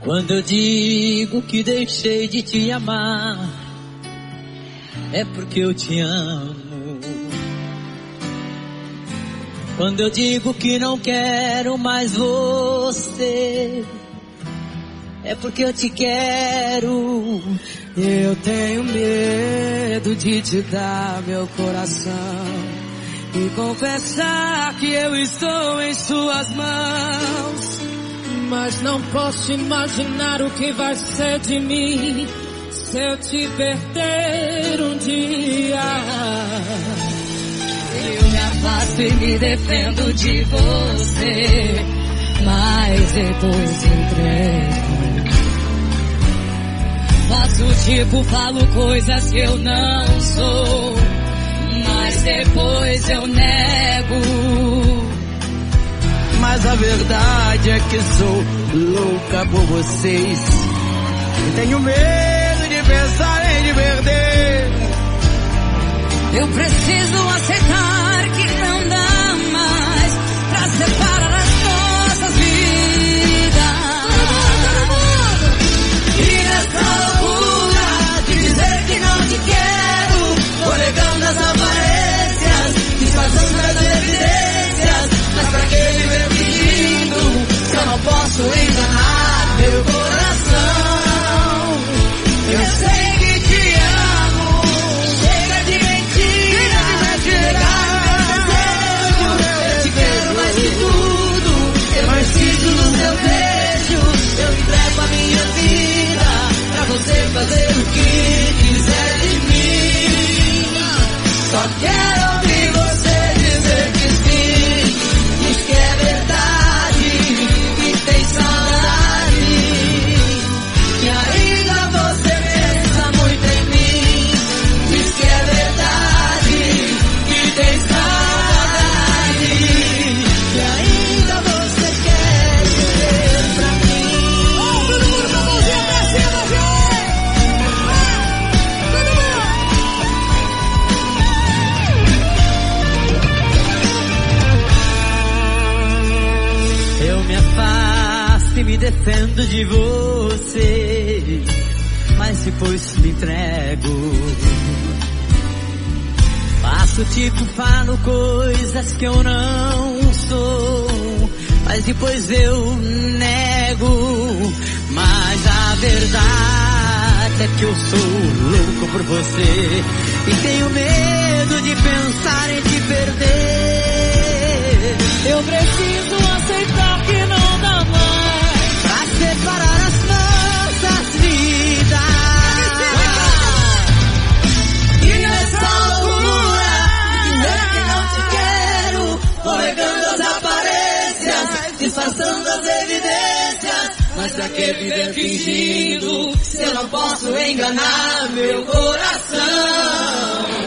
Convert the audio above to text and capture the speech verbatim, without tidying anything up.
Quando eu digo que deixei de te amar, é porque eu te amo. Quando eu digo que não quero mais você, é porque eu te quero. Eu tenho medo de te dar meu coração e confessar que eu estou em suas mãos. Mas não posso imaginar o que vai ser de mim se eu te perder um dia. Eu me afasto e me defendo de você, mas depois entrego. Faço tipo, falo coisas que eu não sou, mas depois eu nego. Mas a verdade é que sou louca por vocês e tenho medo de pensar em te perder. Eu preciso aceitar que não dá mais pra separar as nossas vidas. E nessa loucura de dizer que não te quero, vou negando as aparências, desfazendo as evidências. Mas pra que viver fingindo se eu não posso enganar meu coração? Eu sei que te amo, chega de mentira, chega meu desejo. Eu te quero mais que tudo, eu preciso do seu beijo. Eu entrego a minha vida pra você fazer o que quiser de mim. Só quero ouvir você dizer que sim, diz que é verdade, que tem saudade, que ainda você pensa muito em mim. Diz que é verdade, que tem saudade, que ainda você quer dizer pra mim. Oh, todo mundo com a mãozinha pra cima, gente! Todo mundo! Eu me afasto e me defendo de você, mas depois me entrego. Faço tipo, falo coisas que eu não sou, mas depois eu nego. Mas a verdade é que eu sou louco por você e tenho medo de pensar em te perder. Eu preciso aceitar que não dá mais pra separar as nossas vidas. E nessa loucura, dizer que não te quero, vou negando as aparências, disfarçando as evidências. Mas pra que viver fingindo se eu não posso enganar meu coração?